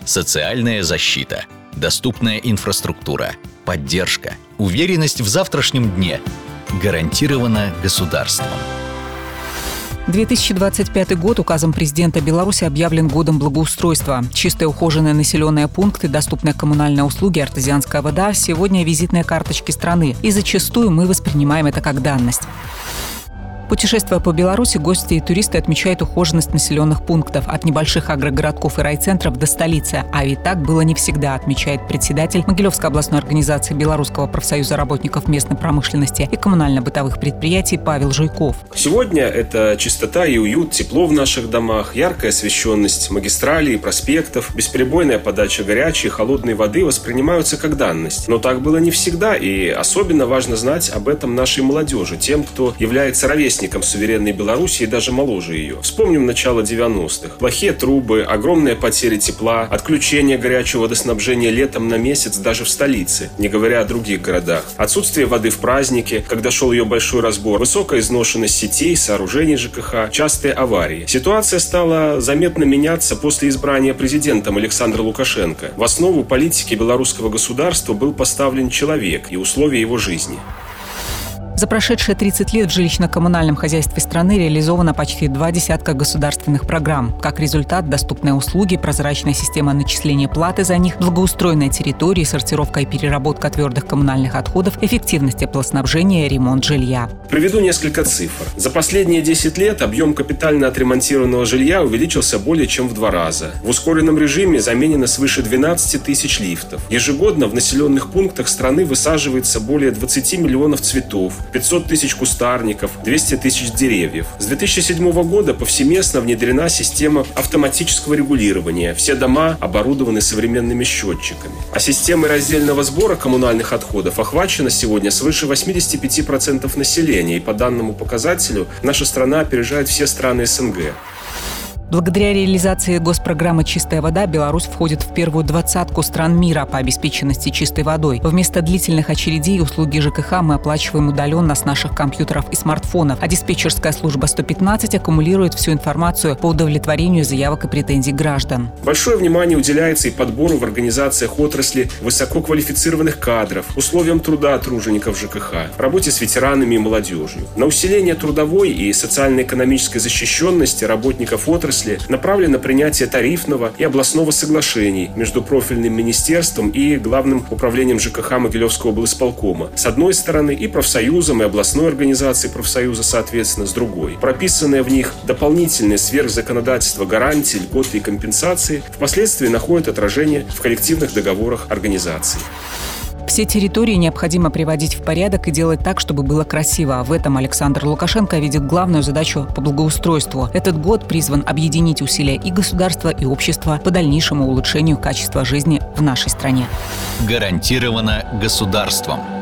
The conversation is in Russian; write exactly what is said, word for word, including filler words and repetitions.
социальная защита, доступная инфраструктура, поддержка, уверенность в завтрашнем дне гарантирована государством. две тысячи двадцать пятый год указом президента Беларуси объявлен годом благоустройства. Чистые ухоженные населенные пункты, доступные коммунальные услуги, артезианская вода – сегодня визитные карточки страны. И зачастую мы воспринимаем это как данность. Путешествуя по Беларуси, гости и туристы отмечают ухоженность населенных пунктов от небольших агрогородков и райцентров до столицы. А ведь так было не всегда, отмечает председатель Могилевской областной организации Белорусского профсоюза работников местной промышленности и коммунально-бытовых предприятий Павел Жуйков. Сегодня это чистота и уют, тепло в наших домах, яркая освещенность магистралей и проспектов, бесперебойная подача горячей и холодной воды воспринимаются как данность. Но так было не всегда, и особенно важно знать об этом нашей молодежи, тем, кто является ровесником суверенной Беларуси и даже моложе ее. Вспомним начало девяностых. Плохие трубы, огромные потери тепла, отключение горячего водоснабжения летом на месяц даже в столице, не говоря о других городах. Отсутствие воды в праздники, когда шел ее большой разбор, высокая изношенность сетей, сооружений ЖКХ, частые аварии. Ситуация стала заметно меняться после избрания президентом Александра Лукашенко. В основу политики белорусского государства был поставлен человек и условия его жизни. За прошедшие тридцать лет в жилищно-коммунальном хозяйстве страны реализовано почти два десятка государственных программ. Как результат, доступные услуги, прозрачная система начисления платы за них, благоустроенные территории, сортировка и переработка твердых коммунальных отходов, эффективность теплоснабжения, ремонт жилья. Приведу несколько цифр. За последние десять лет объем капитально отремонтированного жилья увеличился более чем в два раза. В ускоренном режиме заменено свыше двенадцати тысяч лифтов. Ежегодно в населенных пунктах страны высаживается более двадцати миллионов цветов, пятьсот тысяч кустарников, двести тысяч деревьев. С две тысячи седьмого года повсеместно внедрена система автоматического регулирования. Все дома оборудованы современными счетчиками. А системой раздельного сбора коммунальных отходов охвачено сегодня свыше восьмидесяти пяти процентов населения. И по данному показателю наша страна опережает все страны СНГ. Благодаря реализации госпрограммы «Чистая вода» Беларусь входит в первую двадцатку стран мира по обеспеченности чистой водой. Вместо длительных очередей услуги ЖКХ мы оплачиваем удаленно с наших компьютеров и смартфонов, а диспетчерская служба сто пятнадцать аккумулирует всю информацию по удовлетворению заявок и претензий граждан. Большое внимание уделяется и подбору в организациях отрасли высококвалифицированных кадров, условиям труда тружеников ЖКХ, работе с ветеранами и молодежью. На усиление трудовой и социально-экономической защищенности работников отрасли направлено принятие тарифного и областного соглашений между профильным министерством и Главным управлением ЖКХ Могилевского облисполкома с одной стороны и профсоюзом и областной организацией профсоюза соответственно с другой. Прописанные в них дополнительные сверхзаконодательства гарантии, льготы и компенсации впоследствии находят отражение в коллективных договорах организаций. Все территории необходимо приводить в порядок и делать так, чтобы было красиво. В этом Александр Лукашенко видит главную задачу по благоустройству. Этот год призван объединить усилия и государства, и общества по дальнейшему улучшению качества жизни в нашей стране. Гарантировано государством.